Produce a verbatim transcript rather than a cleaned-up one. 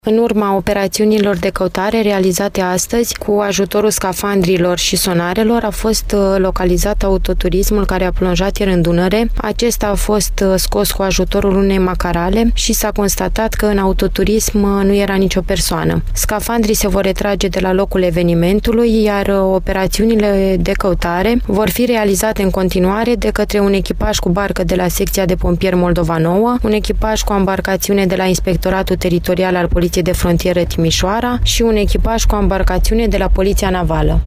În urma operațiunilor de căutare realizate astăzi cu ajutorul scafandrilor și sonarelor a fost localizat autoturismul care a plonjat ieri în Dunăre. Acesta a fost scos cu ajutorul unei macarale și s-a constatat că în autoturism nu era nicio persoană. Scafandrii se vor retrage de la locul evenimentului, iar operațiunile de căutare vor fi realizate în continuare de către un echipaj cu barcă de la secția de pompieri Moldova Nouă, un echipaj cu embarcațiune de la Inspectoratul Teritorial al Poliției de Frontieră Timișoara și un echipaj cu embarcațiune de la Poliția Navală.